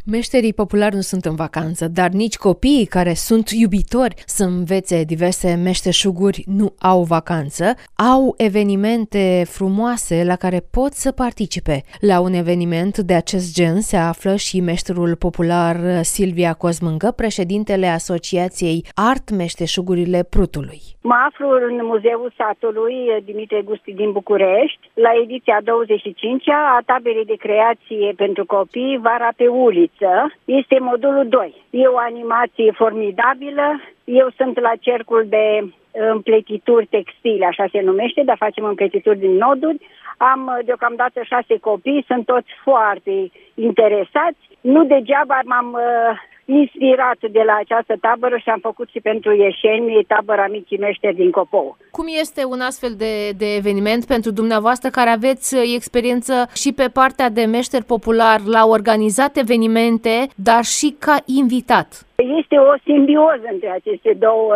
Meșterii populari nu sunt în vacanță, dar nici copiii care sunt iubitori să învețe diverse meșteșuguri nu au vacanță, au evenimente frumoase la care pot să participe. La un eveniment de acest gen se află și meșterul popular Silvia Cosmâncă, președintele Asociației Art Meșteșugurile Prutului. Mă aflu în Muzeul Satului Dimitrie Gusti din București, la ediția 25-a a taberei de creație pentru copii Vara pe uliță. Este modulul 2. E o animație formidabilă. Eu sunt la cercul de împletituri textile, așa se numește, dar facem împletituri din noduri. Am deocamdată 6 copii, sunt toți foarte interesați. Nu degeaba m-am inspirat de la această tabără și am făcut și pentru ieșeni tabăra Micii Meșteri din Copou. Cum este un astfel de eveniment pentru dumneavoastră care aveți experiență și pe partea de meșter popular la organizat evenimente, dar și ca invitat? Este o simbioză între aceste două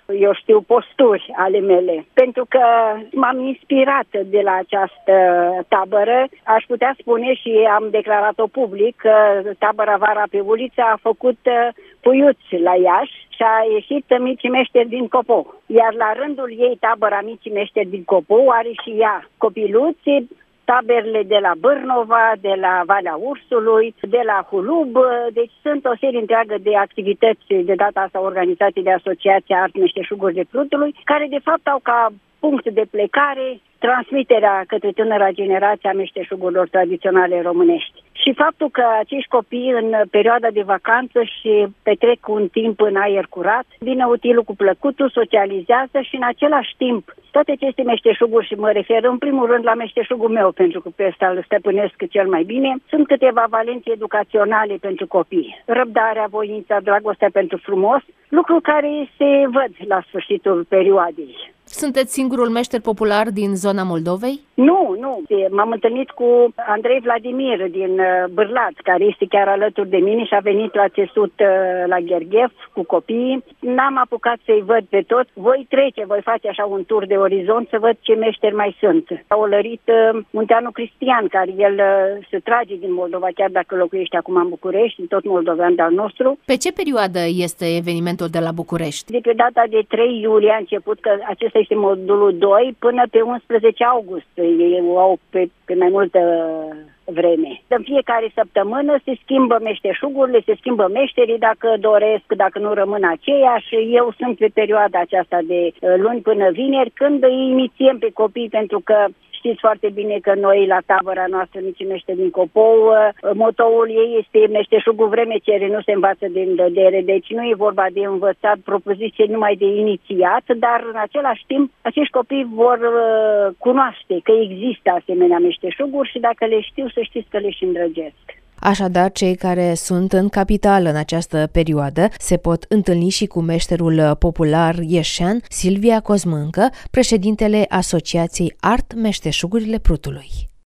posturi ale mele, pentru că m-am inspirat de la această tabără. Aș putea spune și am declarat-o public că tabăra Vara pe uliță a făcut puiuți la Iași și a ieșit Micii Meșteri din Copou. Iar la rândul ei, tabăra Micii Meșteri din Copou are și ea copiluți, taberele de la Bârnova, de la Valea Ursului, de la Hulub, deci sunt o serie întreagă de activități de data asta organizate de Asociația Art Meșteșugurile Prutului, care de fapt au ca punct de plecare transmiterea către tânăra generație a meșteșugurilor tradiționale românești. Și faptul că acești copii în perioada de vacanță și petrec un timp în aer curat, vine utilul cu plăcutul, socializează și în același timp toate aceste meșteșuguri, și mă refer în primul rând la meșteșugul meu, pentru că pe ăsta îl stăpânesc cel mai bine, sunt câteva valențe educaționale pentru copii. Răbdarea, voința, dragostea pentru frumos, lucruri care se văd la sfârșitul perioadei. Sunteți singurul meșter popular din zona Moldovei? Nu. M-am întâlnit cu Andrei Vladimir din Bârlat, care este chiar alături de mine și a venit la țesut la Gherghef cu copiii. N-am apucat să-i văd pe toți. Voi face așa un tur de orizont să văd ce meșteri mai sunt. A olărit Munteanu Cristian, care el se trage din Moldova, chiar dacă locuiește acum în București, tot moldovean de-al nostru. Pe ce perioadă este evenimentul de la București? De pe data de 3 iulie a început, că acesta este modulul 2, până pe 11 august. Ei au pe mai multă vreme. În fiecare săptămână se schimbă meșteșugurile, se schimbă meșterii dacă doresc, dacă nu rămân aceiași. Eu sunt pe perioada aceasta de luni până vineri, când îi inițiem pe copii, pentru că știți foarte bine că noi, la tabăra noastră Micii Meșteri din Copou, motoul ei este meșteșugul vreme cere, nu se învață din dădere, deci nu e vorba de învățat, propoziție numai de inițiat, dar în același timp acești copii vor cunoaște că există asemenea meșteșuguri și dacă le știu, să știți că le și îndrăgesc. Așadar, cei care sunt în capitală în această perioadă se pot întâlni și cu meșterul popular ieșean Silvia Cosmâncă, președintele Asociației Art Meșteșugurile Prutului.